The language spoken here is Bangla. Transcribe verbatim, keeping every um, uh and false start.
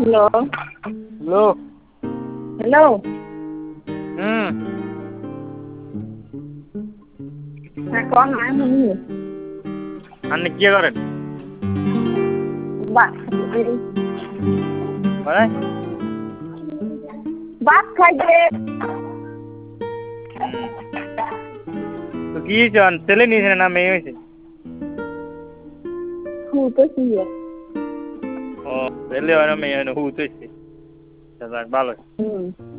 হ্যালো হ্যালো হ্যালো হুম হ্যাঁ কন না শুনি আপনি কি করেন ভাত মানে ভাত খাইতে তো কি চান ছেলে নিয়েছেন না মেয়ে হয়েছে শুতেছি ও ছেলে হয় না মেয়ে হয় না হুত হয়েছে যাক ভালো হুম